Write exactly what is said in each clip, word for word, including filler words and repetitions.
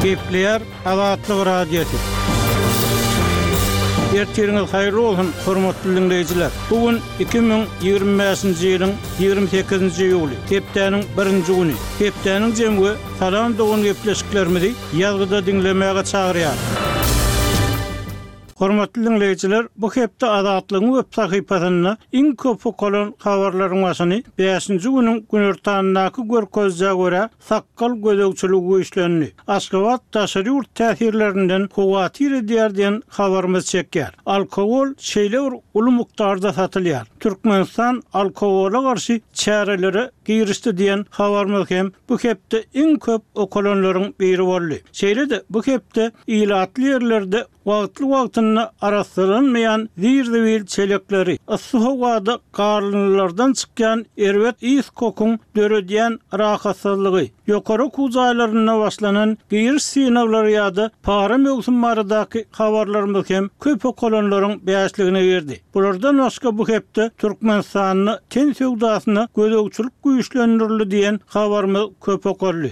Gepleyer Azatlyk radiosu. Ertiriniz hayırlı olsun, hormatly dinleyijiler. Bugün iki bin ýygrimi beşinji ýylyň ýygrimi sekizinji ýuly, hepdeniň birinji güni. Hepdeniň jemgy salam dogun gepleşiklerimizi ýazgyda dinlemäge çagyrýar. Hormatly dinleyijiler, bu hepde Azatlygyň web sahypasyna iň köp okulan habarlaryň başyny beşinji güniň günertanyndaky görkezje görä sakkal gözegçiligi işlendi. Aşgabat taşary urt täsirlerinden howatir edýärdiň habarymyz çekýär. Alkogol şeýle uly mukdarda satylýar. Türkmenistan alkogola garşy çäreleri girişdi diýen habarymyz hem bu hepde iň köp okulanlaryň biri boldy. Şeýle-de bu hepde ilatly ýerlerde wagtly wagtyna araslanmayan zirdebil çelekleri, ıssy howada garlynlardan çykýan erwet is kokun döredýän rahatsyzlygy, ýokary kuzaýlaryna başlanan giriş sinawlary ýa-da para mewsumlarydaky habarlarymyz hem köp okulanlaryň beýasligine berdi. Bulardan başga bu hepde Türkmenistanyny ten söwdasyna gözegçilik güýçlendirildi diýen habarymyz köp okuldy.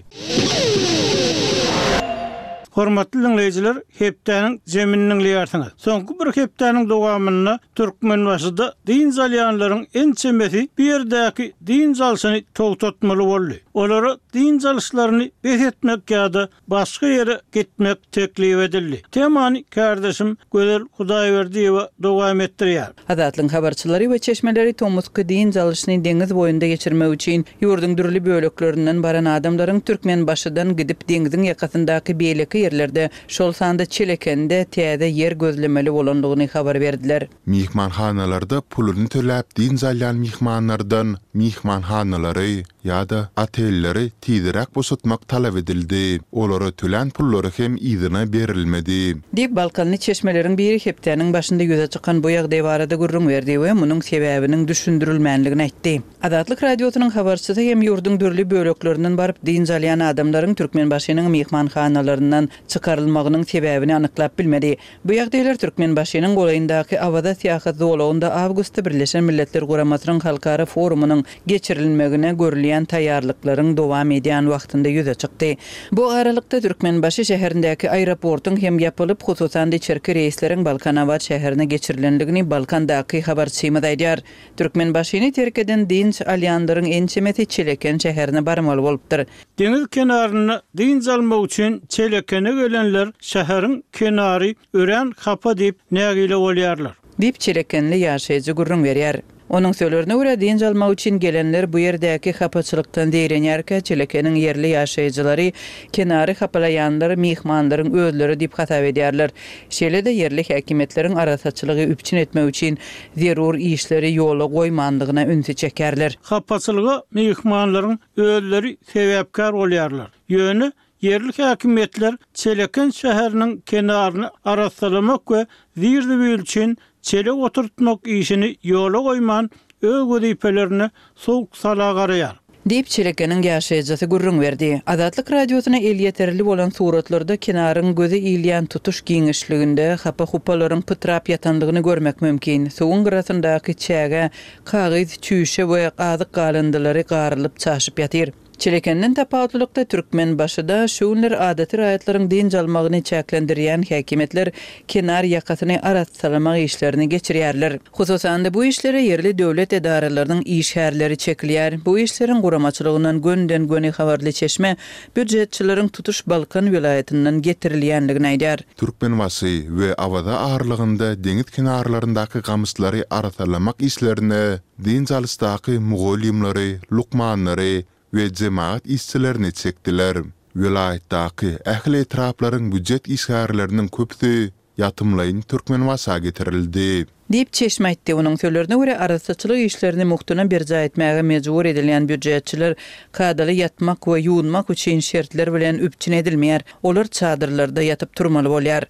Hormatly dinleyijiler, hepdeniň jeminiň liýarsyňyz. Soňky bir hepdeniň dowamyna Türkmenbaşyda din zalýanlaryň en çemesi bir ýerdäki din zalşyny togtatmaly boldy. Olary din zalşlaryny behetmek ýa-da başga ýere gitmek teklip edildi. Temany kardeşim Gözel Hudaýberdiýewa dowam etdirýär. Azatlyň habarçylary we çeşmeleri Tomusky din zalşyny deňiz boýunda geçirmek üçin ýurdun dürli böleklerinden baran adamlaryň Türkmenbaşydan gidip deňiziň ýakasyndaky beýleki yerlerde şol sanda çelekende täze yer gözlemeli bolandygyny habar berdiler. Mihmanhanalarda puluny töläp din zalýan mihmanlardan mihmanhanalary ýa-da otelleri tidirek bosutmak talap edildi. Olary tölen pullary hem ýzyna berilmedi. Dip Balkanly çeşmeleriň biri hepdeniň başynda ýöze çykan bu ýagdaý barada gurrun berdi we munyň sebäbiniň düşündirilmänligini aýtdy. Azatlyk radiosynyň habarçysy hem ýurdun dürli böleklerinden baryp din zalýan adamlaryň Türkmenbaşynyň mihmanhanalaryndan çıkarılmagynyň sebäbini anyklap bilmedi. Bu ýagdaýlar Türkmenbaşynyň goýyndaky awada syýasat zowlagynda awgustda Birleşen Milletler Guramasynyň halkara forumynyň geçirilmegine görülen taýýarlyklaryň dowam edýän wagtynda ýüze çykdy. Bu aralykda Türkmenbaşy şäherindäki aeroportyň hem ýapylyp hususan içerki reýsleriň Balkanawat şäherine geçirilendigini Balkandaky habarçymyz aýdýar. Türkmenbaşyny terk eden din alýanlaryň en çemeti Çeleken şäherine barmaly bolupdyr. Deňiz kenaryna din zalmak üçin Çelekene gelenler şäheriň kenary ören hapa diýip nägile bolýarlar. Dip Çelekenli ýaşaýjy gurrun berýär. Onun sözlerine göre din zalmak üçin gelenler bu yerdäki hapaçylykdan diýrenýärkä Çelekeniň yerli ýaşaýjylary kenary hapalaýanlar mihmanlaryň özleri diýip hatap edýärler. Şeýle-de yerli häkimetleriň arasaçylygy üpçün etmek üçin zerur işleri ýola goýmandygyna ünsü çekerler. Hapaçylyga mihmanlaryň özleri sebäpkar bolýarlar. Ýöne yerli häkimetler Çeleken şäheriniň kenaryny arasalamak we zirdebil üçin çelek oturtmak işini ýola goýman öz gözipelerini soğuk sala garaýar. Dip Çelekeniň ýaşaýjysy gurrun berdi. Azatlyk radiosyna el ýeterli bolan suratlarda kenaryň gözi ilýän tutuş giňişliginde hapa hupalaryň pytrap ýatandygyny görmek mümkin. Soğun gyrasyndaky çäge, kagyz, çüýşe we gazyk galindylary garylyp çaşyp ýatyr. Çelekenden tapawutlykda Türkmenbaşyda şoňlar adaty raýatlaryň din jalmagyny çäklendirýän häkimetler kenar ýakasyny aratsalamak işlerini geçirýärler. Hususan bu işlere yerli döwlet edaralarynyň işgärleri çekilýär. Bu işleriň guramaçylygynyň gönden göne habarly çeşme büdjetçileriň tutuş Balkan vilayatynyň getirilýänligini aýdýar. Türkmenbaşy we awada arlygynda deňiz kenarlaryndaky gamyslary aratsalamak işlerini din jalysdaky mugallimlary, lukmanlary ve cemaat işçilerini çekdiler. Vilayetdaki ähli etraplaryň büdjet işgärleriniň köpüsi ýatymlaýyn Türkmenbaşa getirildi. Dip çeşme aýtdy. Onuň sözlerine göre arasaçylyk işlerini muhtuna berja etmäge mejbur edilýän büdjetçiler kadaly ýatmak we ýuwunmak üçin şertler bilen üpçün edilmeýär. Olar çadyrlarda ýatyp turmaly bolýar.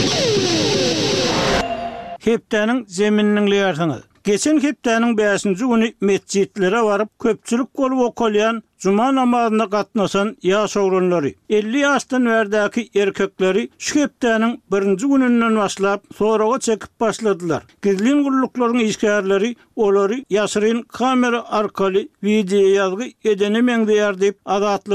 Hepdeniň jeminiň liýarsyňyz. Geçen hepdeniň beşinji güni mescitlere barıp köpçülük bolup okulýan Cuma namazyna gatnaşan ýaş ogranlary, elli ýaşdan berdäki erkekleri şu hepdeniň birinji gününden başlap soraga çekip başladylar. Gizlin gulluklaryň işgärleri olary ýaşyryn kamera arkaly video ýazgy edenemeň diýär diýip Azatlyk